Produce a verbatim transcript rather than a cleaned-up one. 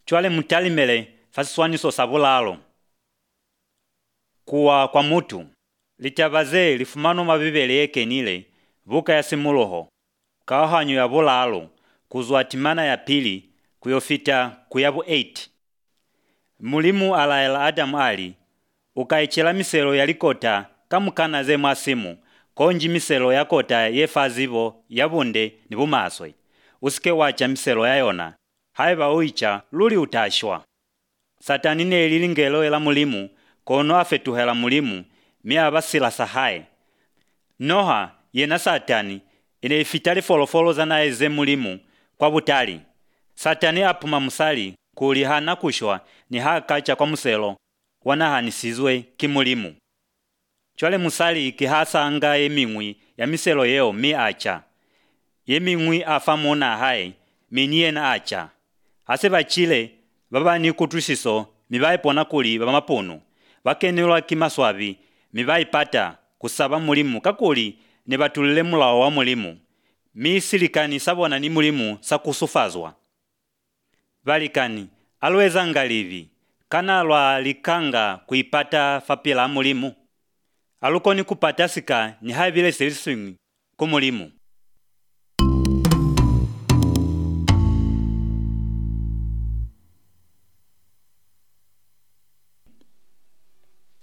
chwale mutalimele fasiswaniso sabulalo. Kuwa kwa mutu litabaze lifumano mabibele yekenile vuka ya simuloho kawahanyo ya bulalo kuzwa timana ya pili kuyofita kuyabu eight. Mulimu alaela Adamu ali ukaichela miselo yalikota kamukana ze mwasimu konji miselo yakota yefazivo yabunde ni bumaswe usike wacha miselo yayona haiba uicha luli utashwa. Satani ne lilingelo ela mulimu kono afetuhela mulimu mia basila sahaye. Noha yena Satani ine ifitali folofolo zana eze mulimu kwa butali. Satani apuma musali kuli hana kushwa ni hakacha kwa muselo wanahanisizwe kimulimu. Chwale musali kihasa anga emingwi ya miselo yeo mi acha. Yemingwi afamona hai minye na acha. Ase bachile baba ni kutusiso mibai pona kuli baba mapunu. Bakenelwa kimaswabi mibai pata kusaba mulimu kakuli ne batulile mulawo wa mulimu. Mi silikani sabona ni mulimu sakusufazwa. Balikani alweza ngalivi kana lwa likanga kuipata fapila mulimu. Aluko ni kupata sika ni haibile siliswingi kumulimu.